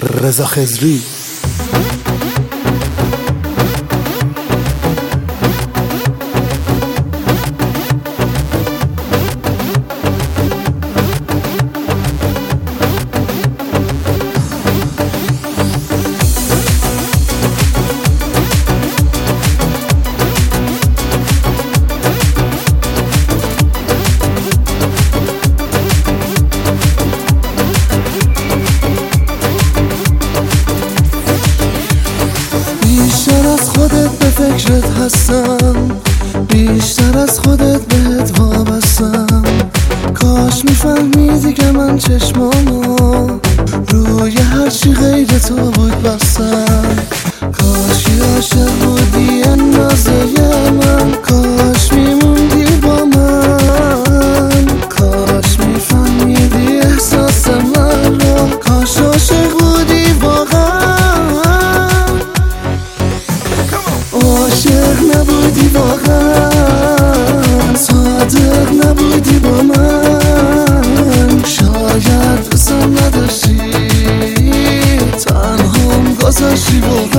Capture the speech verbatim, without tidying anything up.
رضا خضری. بیشتر از خودت به فکرت هستم، بیشتر از خودت بهت وابستم. کاش میفهمیدی که من چشمامو روی هرچی غیر تو بود بستم. کاش که عاشق بودی اندازه من، کاش میموندی با من، کاش میفهمیدی احساس من رو، کاش عاشق بودی واقعا. عاشق نبودی واقعا، صادق نبودی با من، شاید دوستم نداشتی، تنهام گذاشتی واقعا.